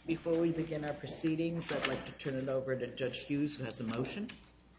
Before we begin our proceedings, I'd like to turn it over to Judge Hughes, who has a motion.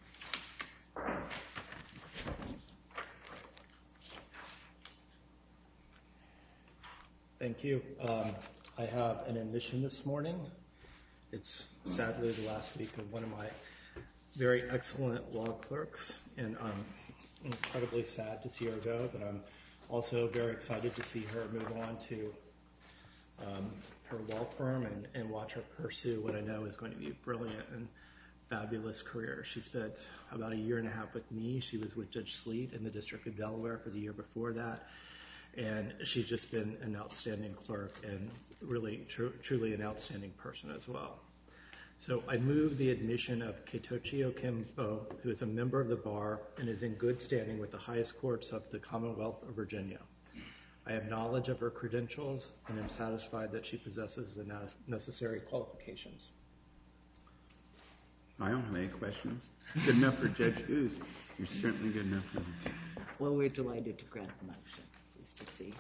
Thank you. I have an admission this morning. It's sadly the last week of one of my very excellent law clerks, and I'm incredibly sad to see her go, but I'm also very excited to see her move on to her law firm and watch her pursue what I know is going to be a brilliant and fabulous career. She spent about 1.5 years with me. She was with Judge Sleet in the District of Delaware for the year before that, and she's just been an outstanding clerk and really truly an outstanding person as well. So I move the admission of Keitochi Okimbo, who is a member of the bar and is in good standing with the highest courts of the Commonwealth of Virginia. I have knowledge of her credentials and am satisfied that she possesses the necessary qualifications. I don't have any questions. It's good enough for Judge Hughes. You're certainly good enough for me. Well, we're delighted to grant the motion. Please proceed.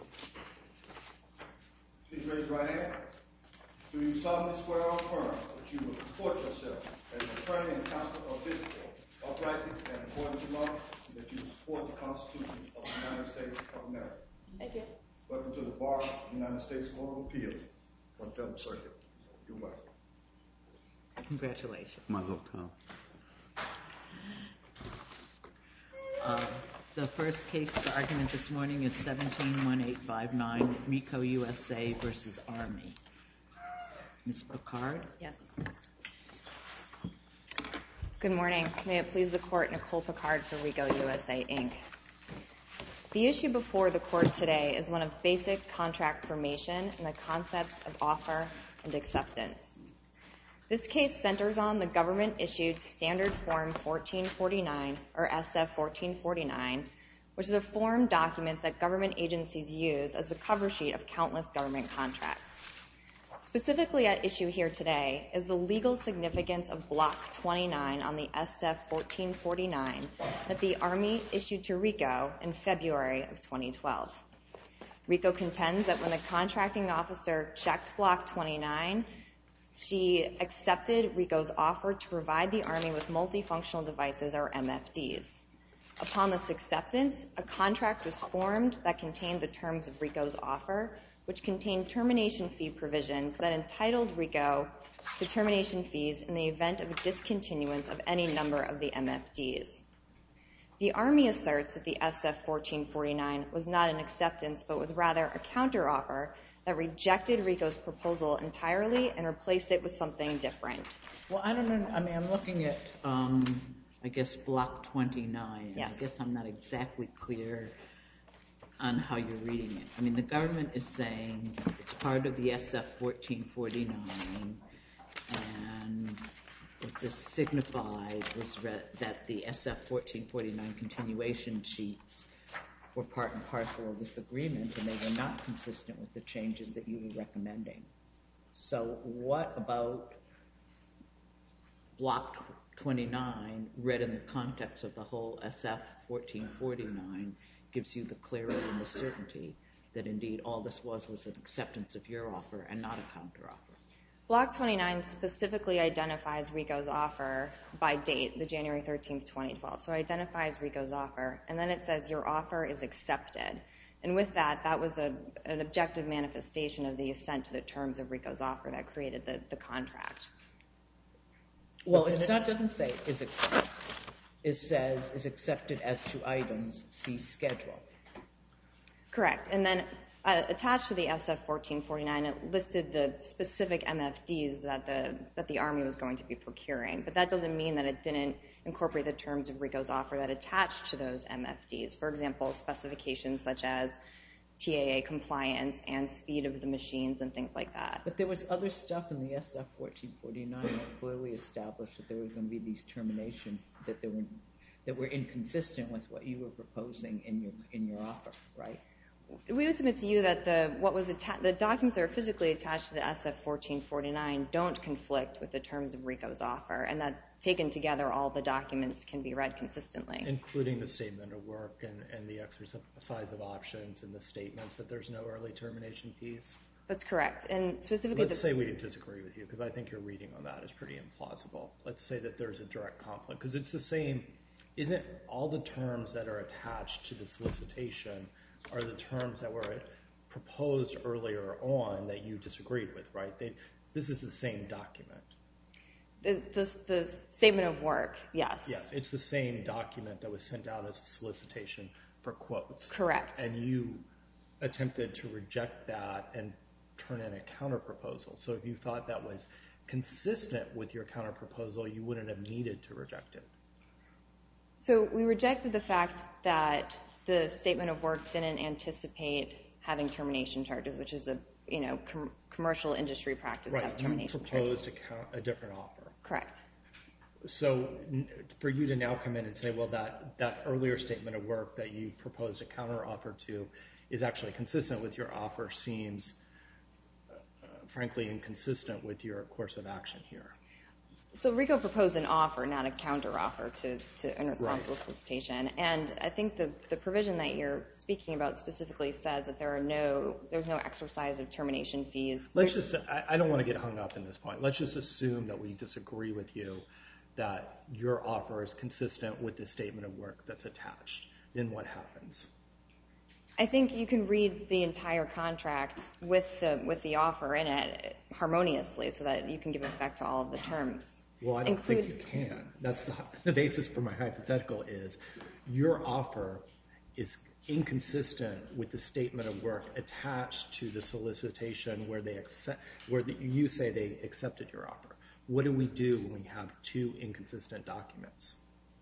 Please raise your right hand. Do you solemnly swear or affirm that you will comport yourself as an attorney and counsel of this court, uprightly and according to law, and that you will support the Constitution of the United States of America? Thank you. Welcome to the Bar of the United States Court of Appeals for the Federal Circuit. You're welcome. Congratulations. Mazel tov. The first case for argument this morning is 17-1859, RICO USA versus Army. Ms. Picard? Yes. Good morning. May it please the Court, Nicole Picard for RICO USA, Inc. The issue before the Court today is one of basic contract formation and the concepts of offer and acceptance. This case centers on the government-issued Standard Form 1449, or SF 1449, which is a form document that government agencies use as the cover sheet of countless government contracts. Specifically at issue here today is the legal significance of Block 29 on the SF 1449 that the Army issued to RICO in February of 2012. RICO contends that when the contracting officer checked Block 29, she accepted RICO's offer to provide the Army with multifunctional devices, or MFDs. Upon this acceptance, a contract was formed that contained the terms of RICO's offer, which contained termination fee provisions that entitled RICO to termination fees in the event of a discontinuance of any number of the MFDs. The Army asserts that the SF 1449 was not an acceptance, but was rather a counteroffer that rejected RICO's proposal entirely and replaced it with something different. Well, I don't know. I mean, I'm looking at, I guess, Block 29. Yes. I guess I'm not exactly clear on how you're reading it. I mean, the government is saying it's part of the SF 1449, and what this signified was that the SF 1449 continuation sheets were part and parcel of this agreement, and they were not consistent with the changes that you were recommending. So what about Block 29, read in the context of the whole SF 1449, gives you the clarity and the certainty that indeed all this was an acceptance of your offer and not a counteroffer? Block 29 specifically identifies RICO's offer by date, the January 13th, 2012. So it identifies RICO's offer, and then it says your offer is accepted. And with that, that was an objective manifestation of the assent to the terms of RICO's offer that created the contract. Well, it doesn't say is accepted. It says is accepted as to items, see schedule. Correct. And then attached to the SF 1449, it listed the specific MFDs that the Army was going to be procuring. But that doesn't mean that it didn't incorporate the terms of RICO's offer that attached to those MFDs. For example, specifications such as TAA compliance and speed of the machines and things like that. But there was other stuff in the SF 1449 that clearly established that there were going to be these termination that were inconsistent with what you were proposing in your offer, right? We would submit to you that the documents that are physically attached to the SF 1449 don't conflict with the terms of RICO's offer, and that taken together, all the documents can be read consistently. Including the statement of work and the exercise of options and the statements that there's no early termination fees? That's correct. And specifically, let's say we disagree with you, because I think your reading on that is pretty implausible. Let's say that there's a direct conflict, because it's the same. Isn't all the terms that are attached to the solicitation are the terms that were proposed earlier on that you disagreed with, right? This is the same document. The statement of work, yes. Yes, it's the same document that was sent out as a solicitation for quotes. Correct. And you attempted to reject that and turn in a counterproposal. So if you thought that was consistent with your counterproposal, you wouldn't have needed to reject it. So we rejected the fact that the statement of work didn't anticipate having termination charges, which is a commercial industry practice to have termination charges. Right, you proposed a different offer. Correct. So for you to now come in and say, well, that earlier statement of work that you proposed a counteroffer to is actually consistent with your offer seems, frankly, inconsistent with your course of action here. So RICO proposed an offer, not a counteroffer to irresponsible solicitation. And I think the provision that you're speaking about specifically says that there's no exercise of termination fees. I don't want to get hung up in this point. Let's just assume that we disagree with you that your offer is consistent with the statement of work that's attached. Then what happens? I think you can read the entire contract with the offer in it harmoniously so that you can give effect to all of the terms. Well, I don't think you can. That's the basis for my hypothetical is your offer is inconsistent with the statement of work attached to the solicitation where you say they accepted your offer. What do we do when we have two inconsistent documents?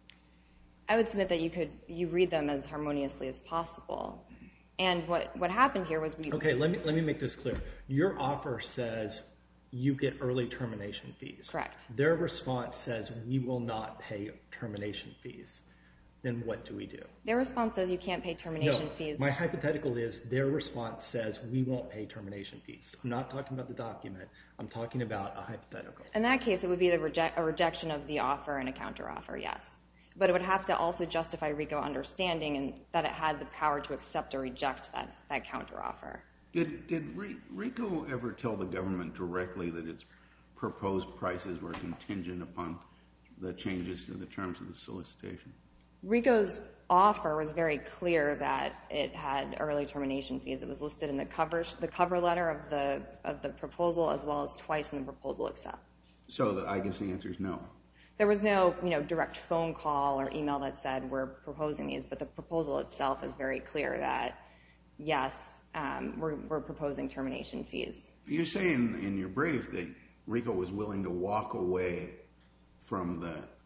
I would submit that you read them as harmoniously as possible. And what happened here was Okay, let me make this clear. Your offer says you get early termination fees. Correct. Their response says we will not pay termination fees. Then what do we do? Their response says you can't pay termination fees. My hypothetical is their response says we won't pay termination fees. I'm not talking about the document. I'm talking about a hypothetical. In that case, it would be a rejection of the offer and a counteroffer, yes. But it would have to also justify RICO understanding and that it had the power to accept or reject that counteroffer. Did RICO ever tell the government directly that its proposed prices were contingent upon the changes to the terms of the solicitation? RICO's offer was very clear that it had early termination fees. It was listed in the cover letter of the proposal as well as twice in the proposal itself. So I guess the answer is no. There was no direct phone call or email that said we're proposing these, but the proposal itself is very clear that yes, we're proposing termination fees. You say in your brief that RICO was willing to walk away from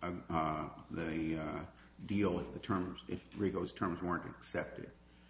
the deal if RICO's terms weren't accepted.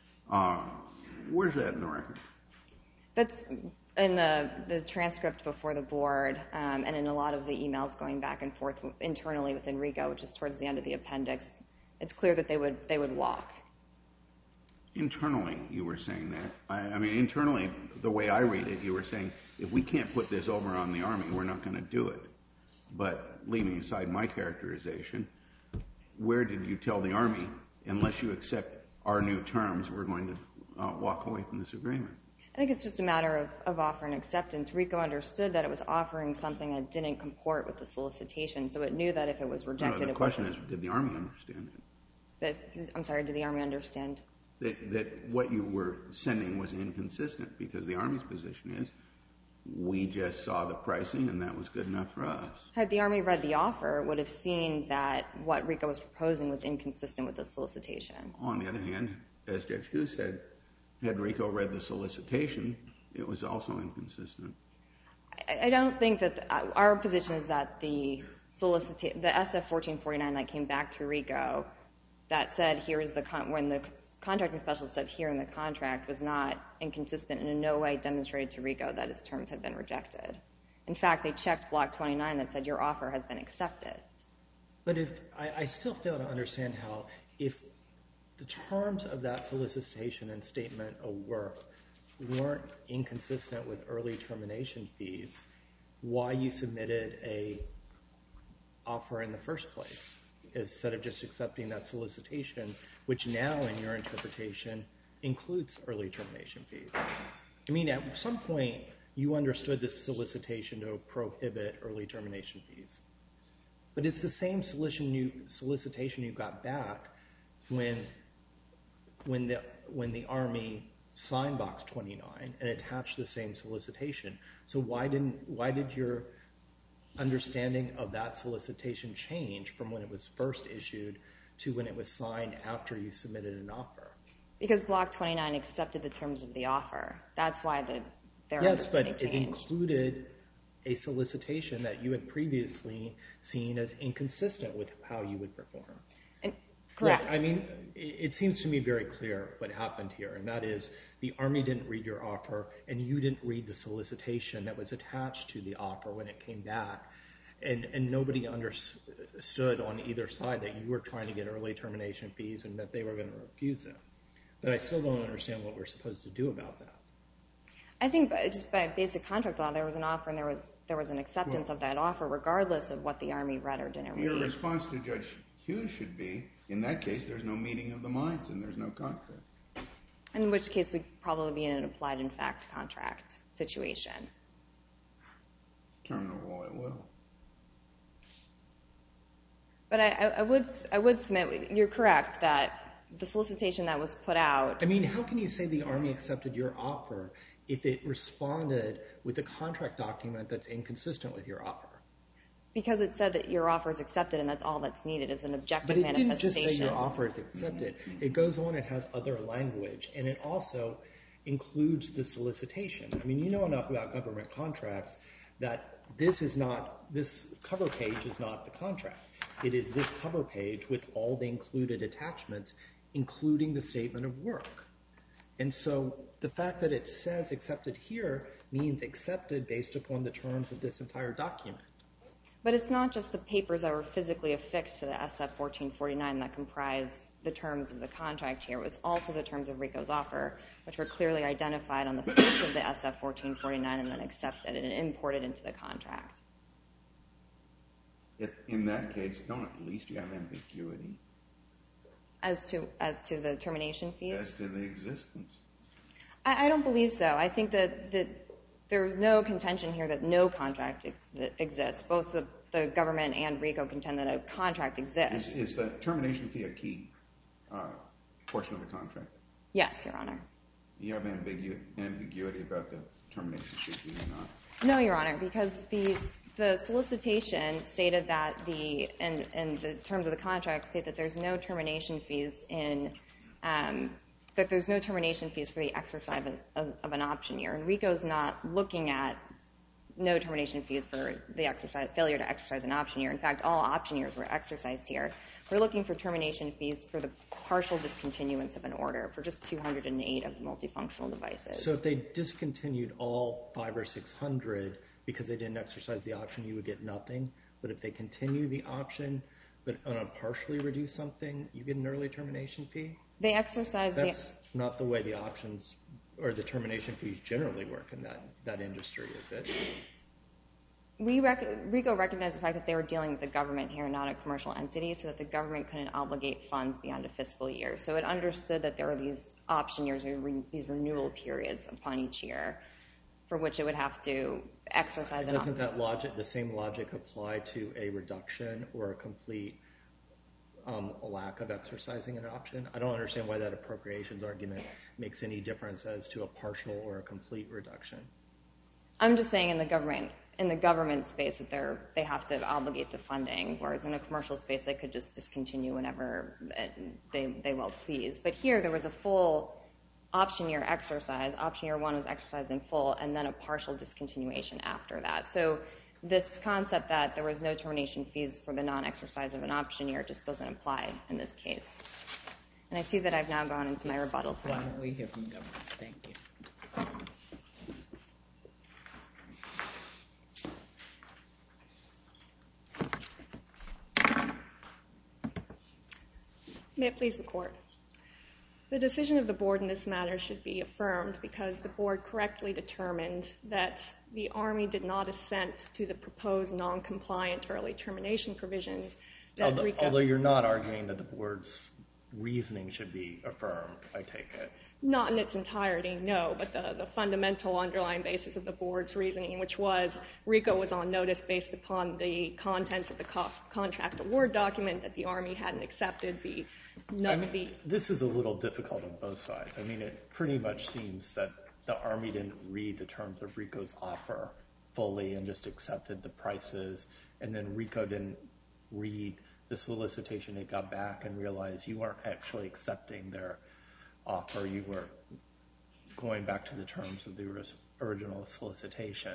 Where's that in the record? That's in the transcript before the board and in a lot of the emails going back and forth internally within RICO, which is towards the end of the appendix. It's clear that they would walk. Internally, you were saying that. I mean, internally, the way I read it, you were saying, if we can't put this over on the Army, we're not going to do it. But leaving aside my characterization, where did you tell the Army, unless you accept our new terms, we're going to walk away from this agreement? I think it's just a matter of offer and acceptance. RICO understood that it was offering something that didn't comport with the solicitation, so it knew that if it was rejected... The question is, did the Army understand it? I'm sorry, did the Army understand? That what you were sending was inconsistent, because the Army's position is, we just saw the pricing and that was good enough for us. Had the Army read the offer, it would have seen that what RICO was proposing was inconsistent with the solicitation. On the other hand, as Judge Hughes said, had RICO read the solicitation, it was also inconsistent. I don't think that our position is that the SF-1449 that came back to RICO that said when the contracting specialist said here in the contract was not inconsistent and in no way demonstrated to RICO that its terms had been rejected. In fact, they checked Block 29 that said your offer has been accepted. But I still fail to understand how, if the terms of that solicitation and statement of work weren't inconsistent with early termination fees, why you submitted a offer in the first place instead of just accepting that solicitation, which now in your interpretation includes early termination fees. I mean, at some point, you understood this solicitation to prohibit early termination fees. But it's the same solicitation you got back when the Army signed Box 29 and attached the same solicitation. So why did your understanding of that solicitation change from when it was first issued to when it was signed after you submitted an offer? Because Block 29 accepted the terms of the offer. That's why their Yes, but understanding it changed. included a solicitation that you had previously seen as inconsistent with how you would perform. Correct. Look, I mean, it seems to me very clear what happened here, and that is the Army didn't read your offer, and you didn't read the solicitation that was attached to the offer when it came back, and nobody understood on either side that you were trying to get early termination fees and that they were going to refuse them. But I still don't understand what we're supposed to do about that. I think just by basic contract law, there was an offer and there was an acceptance of that offer, regardless of what the Army read or didn't read. Your response to Judge Hughes should be, in that case, there's no meeting of the minds and there's no contract. In which case, we'd probably be in an applied in fact contract situation. Terminal law at will. But I would submit, you're correct, that the solicitation that was put out... I mean, how can you say the Army accepted your offer if it responded with a contract document that's inconsistent with your offer? Because it said that your offer is accepted and that's all that's needed is an objective manifestation. But it didn't just say your offer is accepted. It goes on, it has other language, and it also includes the solicitation. I mean, you know enough about government contracts that this cover page is not the contract. It is this cover page with all the included attachments, including the statement of work. And so the fact that it says accepted here means accepted based upon the terms of this entire document. But it's not just the papers that were physically affixed to the SF-1449 that comprise the terms of the contract here. It was also the terms of RICO's offer, which were clearly identified on the face of the SF-1449 and then accepted and imported into the contract. In that case, don't at least you have ambiguity? As to the termination fees? As to the existence. I don't believe so. I think that there is no contention here that no contract exists. Both the government and RICO contend that a contract exists. Is the termination fee a key portion of the contract? Yes, Your Honor. You have ambiguity about the termination fee, do you not? No, Your Honor, because the solicitation stated that and the terms of the contract state that there's no termination fees that there's no termination fees for the exercise of an option year. And RICO's not looking at no termination fees for the failure to exercise an option year. In fact, all option years were exercised here. We're looking for termination fees for the partial discontinuance of an order for just 208 of the multifunctional devices. So if they discontinued all 500 or 600 because they didn't exercise the option, you would get nothing. But if they continue the option but on a partially reduced something, you get an early termination fee? They exercise That's not the way the options or the termination fees generally work in that industry, is it? RICO recognized the fact that they were dealing with the government here, not a commercial entity, so that the government couldn't obligate funds beyond a fiscal year. So it understood that there were these option years, these renewal periods upon each year, for which it would have to exercise an option. Doesn't the same logic apply to a reduction or a complete lack of exercising an option? I don't understand why that appropriations argument makes any difference as to a partial or a complete reduction. I'm just saying in the government space that they have to obligate the funding, whereas in a commercial space they could just discontinue whenever they well please. But here there was a full option year exercise. Option year 1 was exercised in full, and then a partial discontinuation after that. So this concept that there was no termination fees for the non-exercise of an option year just doesn't apply in this case. And I see that I've now gone into my rebuttal time. Why don't we hear from government? Thank you. May it please the Court. The decision of the Board in this matter should be affirmed because the Board correctly determined that the Army did not assent to the proposed non-compliant early termination provisions. Although you're not arguing that the Board's reasoning should be affirmed, I take it. Not in its entirety, no, but the fundamental underlying basis of the board's reasoning, which was RICO was on notice based upon the contents of the contract award document that the Army hadn't accepted. This is a little difficult on both sides. I mean, it pretty much seems that the Army didn't read the terms of RICO's offer fully and just accepted the prices, and then RICO didn't read the solicitation it got back and realized you weren't actually accepting their offer. You were going back to the terms of the original solicitation.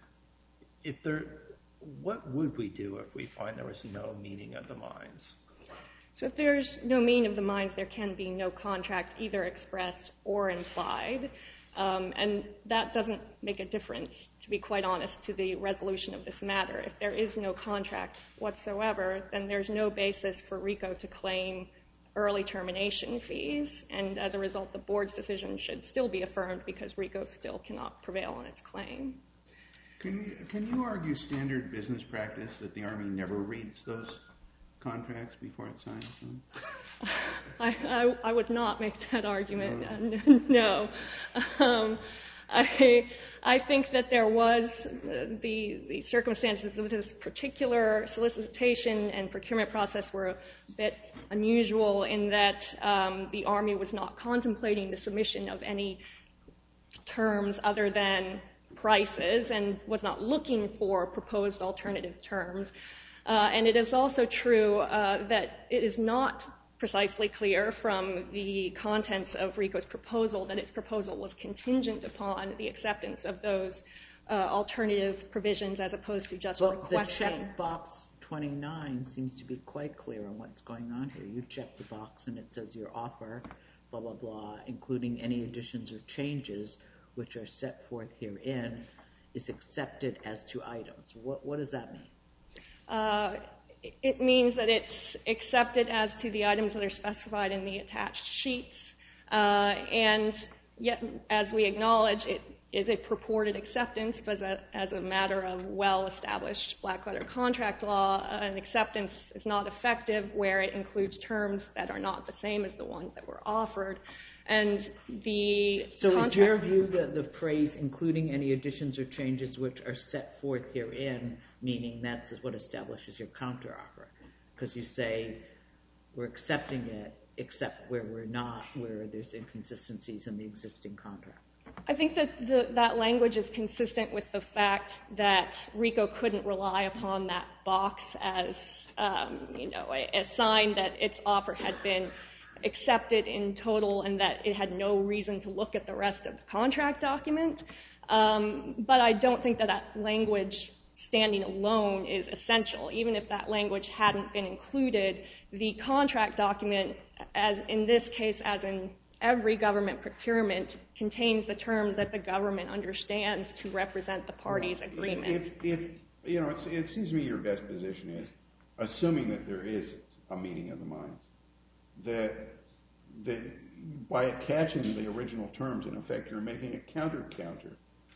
What would we do if we find there was no meeting of the minds? So if there's no meeting of the minds, there can be no contract either expressed or implied. And that doesn't make a difference, to be quite honest, to the resolution of this matter. If there is no contract whatsoever, then there's no basis for RICO to claim early termination fees, and as a result, the board's decision should still be affirmed because RICO still cannot prevail on its claim. Can you argue standard business practice that the Army never reads those contracts before it signs them? I would not make that argument. No. I think that there was the circumstances of this particular solicitation and procurement process were a bit unusual in that the Army was not contemplating the submission of any terms other than prices and was not looking for proposed alternative terms. And it is also true that it is not precisely clear from the contents of RICO's proposal that its proposal was contingent upon the acceptance of those alternative provisions as opposed to just requesting. The checkbox 29 seems to be quite clear on what's going on here. You check the box and it says your offer, blah, blah, blah, including any additions or changes which are set forth herein, is accepted as to items. What does that mean? It means that it's accepted as to the items that are specified in the attached sheets. And yet, as we acknowledge, it is a purported acceptance, but as a matter of well-established black-letter contract law, an acceptance is not effective where it includes terms that are not the same as the ones that were offered. And so is your view that the phrase including any additions or changes which are set forth herein, meaning that's what establishes your counteroffer? Because you say we're accepting it except where we're not, where there's inconsistencies in the existing contract. I think that that language is consistent with the fact that RICO couldn't rely upon that box as a sign that its offer had been accepted in total and that it had no reason to look at the rest of the contract document. But I don't think that language standing alone is essential. Even if that language hadn't been included, the contract document, as in this case, as in every government procurement, contains the terms that the government understands to represent the party's agreement. It seems to me your best position is, assuming that there is a meeting of the minds, that by attaching the original terms, in effect, you're making a counter-counter.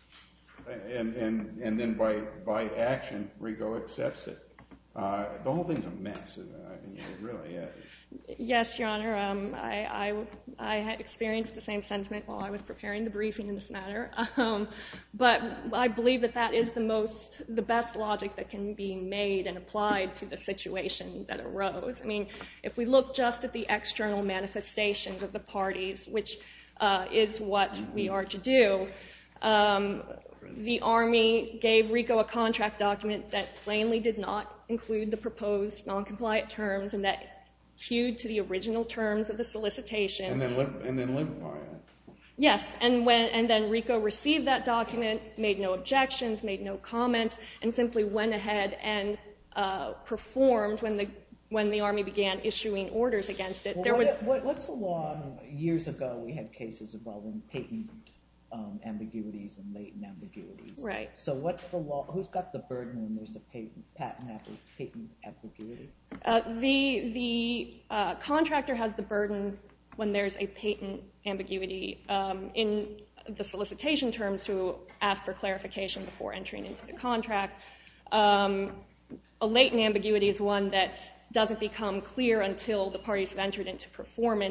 And then by action, RICO accepts it. The whole thing's a mess. It really is. Yes, Your Honor. I had experienced the same sentiment while I was preparing the briefing in this matter. But I believe that is the best logic that can be made and applied to the situation that arose. I mean, if we look just at the external manifestations of the parties, which is what we are to do, the Army gave RICO a contract document that plainly did not include the proposed noncompliant terms and that hewed to the original terms of the solicitation. And then lived by it. Yes, and then RICO received that document, made no objections, made no comments, and simply went ahead and performed when the Army began issuing orders against it. What's the law? Years ago, we had cases involving patent ambiguities and latent ambiguities. Right. So what's the law? Who's got the burden when there's a patent ambiguity? The contractor has the burden when there's a patent ambiguity in the solicitation terms to ask for clarification before entering into the contract. A latent ambiguity is one that doesn't become clear until the parties have entered into performance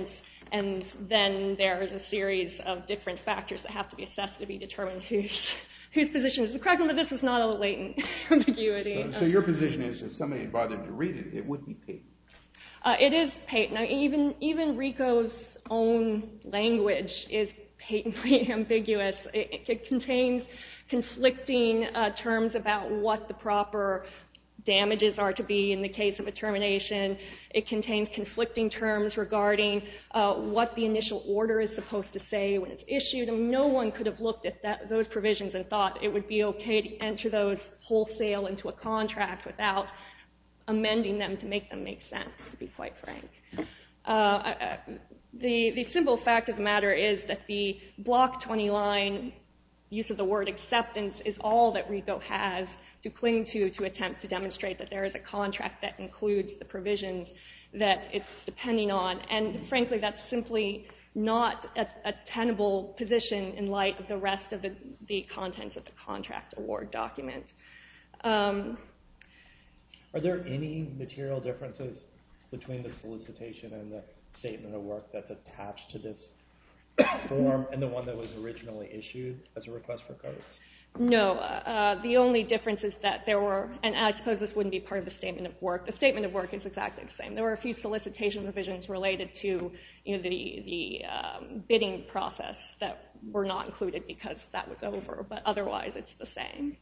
And then there's a series of different factors that have to be assessed to be determined whose position is the correct one, but this is not a latent ambiguity. So your position is if somebody bothered to read it, it would be patent? It is patent. Now, even RICO's own language is patently ambiguous. It contains conflicting terms about what the proper damages are to be in the case of a termination. It contains conflicting terms regarding what the initial order is supposed to say when it's issued. I mean, no one could have looked at those provisions and thought it would be okay to enter those wholesale into a contract without amending them to make them make sense, to be quite frank. The simple fact of the matter is that the Block 20 line use of the word acceptance is all that RICO has to cling to attempt to demonstrate that there is a contract that includes the provisions that it's depending on. And frankly, that's simply not a tenable position in light of the rest of the contents of the contract award document. Are there any material differences between the solicitation and the statement of work that's attached to this form and the one that was originally issued as a request for codes? No. The only difference is that there were, and I suppose this wouldn't be part of the statement of work. The statement of work is exactly the same. There were a few solicitation provisions related to the bidding process that were not included because that was over, but otherwise it's the same.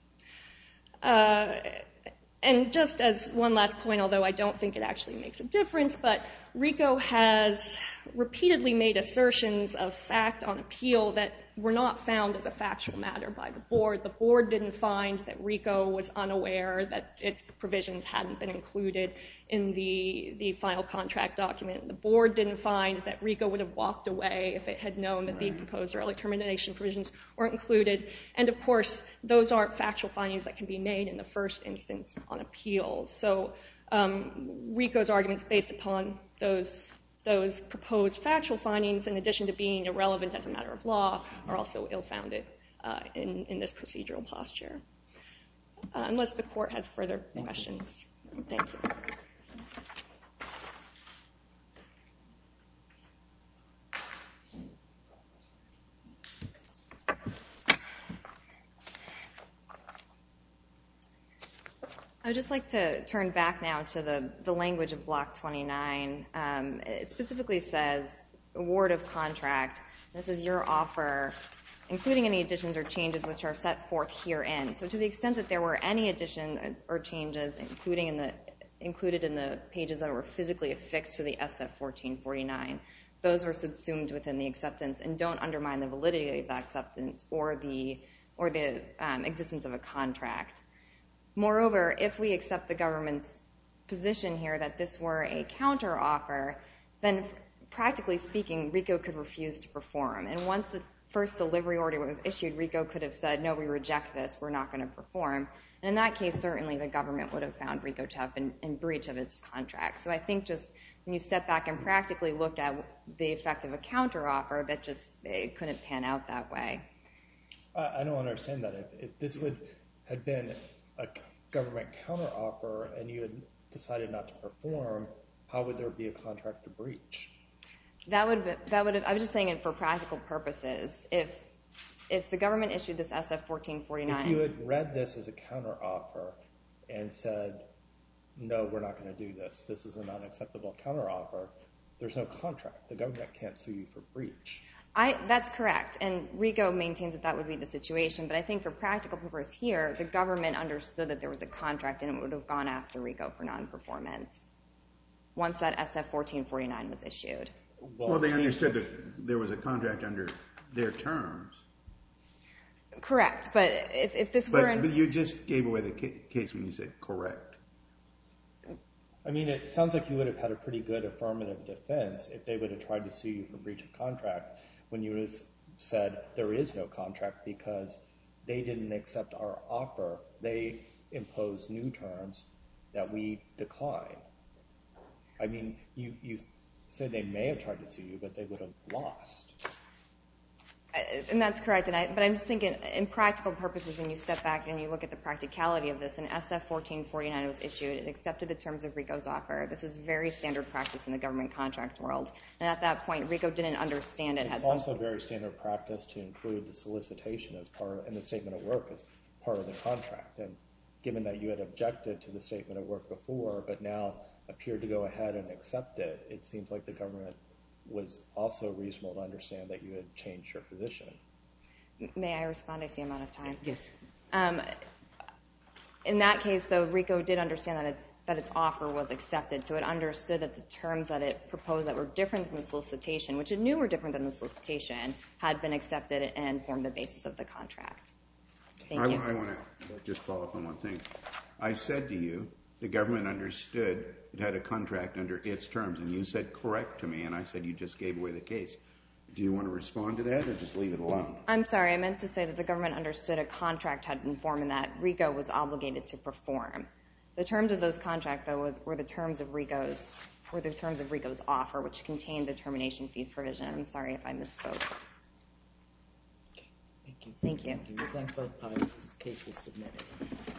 And just as one last point, although I don't think it actually makes a difference, but RICO has repeatedly made assertions of fact on appeal that were not found as a factual matter by the board. The board didn't find that RICO was unaware that its provisions hadn't been included in the final contract document. The board didn't find that RICO would have walked away if it had known that the proposed early termination provisions weren't included. And of course, those aren't factual findings that can be made in the first instance on appeal. So RICO's arguments based upon those proposed factual findings, in addition to being irrelevant as a matter of law, are also ill-founded in this procedural posture. Unless the court has further questions. Thank you. I would just like to turn back now to the language of Block 29. It specifically says, award of contract. This is your offer, including any additions or changes which are set forth herein. So to the extent that there were any additions or changes, included in the pages that were physically affixed to the SF-1449, those were subsumed within the acceptance and don't undermine the validity of that acceptance or the existence of a contract. Moreover, if we accept the government's position here that this were a counteroffer, then practically speaking, RICO could refuse to perform. And once the first delivery order was issued, RICO could have said, no, we reject this, we're not going to perform. And in that case, certainly the government would have found RICO to have been in breach of its contract. So I think just when you step back and practically look at the effect of a counteroffer, that just it couldn't pan out that way. I don't understand that. If this had been a government counteroffer and you had decided not to perform, how would there be a contract to breach? I was just saying it for practical purposes. If the government issued this SF-1449... If you had read this as a counteroffer and said, no, we're not going to do this, this is an unacceptable counteroffer, there's no contract. The government can't sue you for breach. That's correct, and RICO maintains that that would be the situation, but I think for practical purposes here, the government understood that there was a contract and it would have gone after RICO for non-performance once that SF-1449 was issued. Well, they understood that there was a contract under their terms. Correct, but if this were... But you just gave away the case when you said correct. I mean, it sounds like you would have had a pretty good affirmative defense if they would have tried to sue you for breach of contract when you said there is no contract because they didn't accept our offer. They imposed new terms that we declined. I mean, you said they may have tried to sue you, but they would have lost. And that's correct. But I'm just thinking, in practical purposes, when you step back and you look at the practicality of this, in SF 1449 was issued. It accepted the terms of RICO's offer. This is very standard practice in the government contract world. And at that point, RICO didn't understand it. It's also very standard practice to include the solicitation as part in the statement of work as part of the contract. And given that you had objected to the statement of work before, but now appeared to go ahead and accept it, it seems like the government was also reasonable to understand that you had changed your position. May I respond? I see I'm out of time. Yes. In that case, though, RICO did understand that its offer was accepted, so it understood that the terms that it proposed that were different than the solicitation, which it knew were different than the solicitation, had been accepted and formed the basis of the contract. Thank you. I want to just follow up on one thing. I said to you, the government understood it had a contract under its terms, and you said correct to me, and I said you just gave away the case. Do you want to respond to that or just leave it alone? I'm sorry. I meant to say that the government understood a contract had been formed and that RICO was obligated to perform. The terms of those contracts, though, were the terms of RICO's offer, which contained the termination fee provision. I'm sorry if I misspoke. Thank you. Thank you. We thank both parties. This case is submitted.